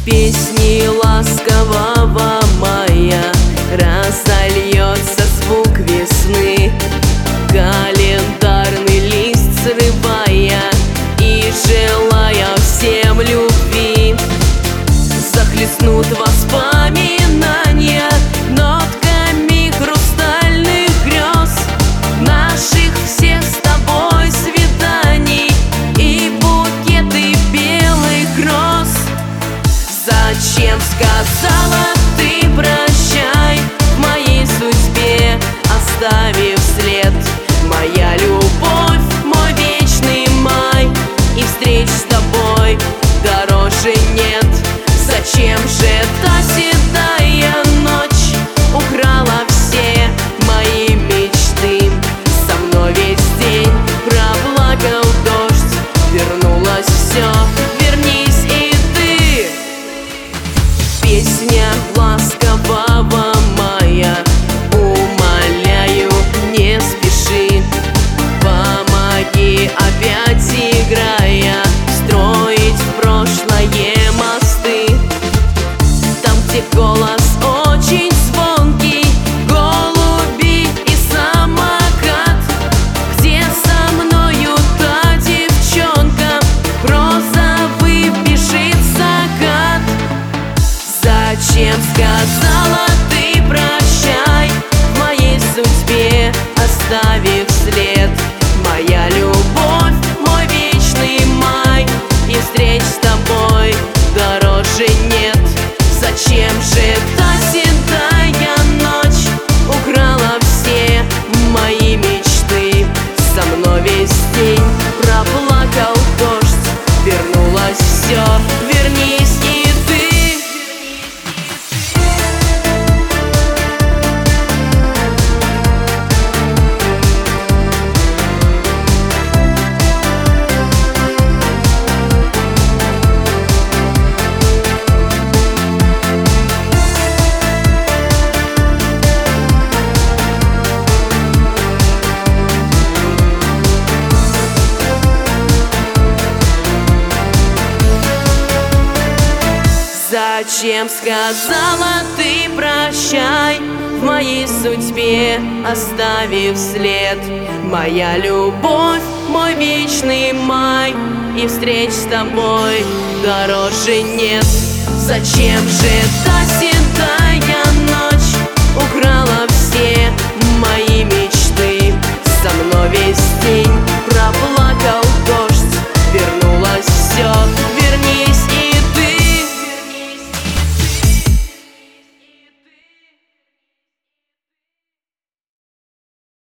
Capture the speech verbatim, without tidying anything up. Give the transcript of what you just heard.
Песни ласкового мая разольется звук весны, календарный лист срывая и желая всем любви. Захлестнут воспоминания нотками хрустальных грез, наших всех с тобой свиданий и букеты белых роз. Зачем сказала ты прощай в моей судьбе, оставив след? Моя любовь, мой вечный май, и встреч с тобой дороже нет. Зачем же та седая ночь украла все мои мечты? Со мной весь день проплакал дождь, вернулось все, вернись и ты. Песня ласкового мая, умоляю, не спеши, помоги опять играя строить в прошлое мосты. Там, где голос очень звонкий, голуби и самокат, где со мною та девчонка, розовый бежит закат. Зачем сказала ты прощай в моей судьбе, оставив след? Моя любовь, мой вечный май, и встреч с тобой дороже нет. Зачем же та седая ночь украла все мои мечты? Со мной весь день проплакал дождь, вернулось все, вернись и ты. Зачем сказала ты прощай в моей судьбе, оставив след? Моя любовь, мой вечный май, и встреч с тобой дороже нет. Зачем же та седая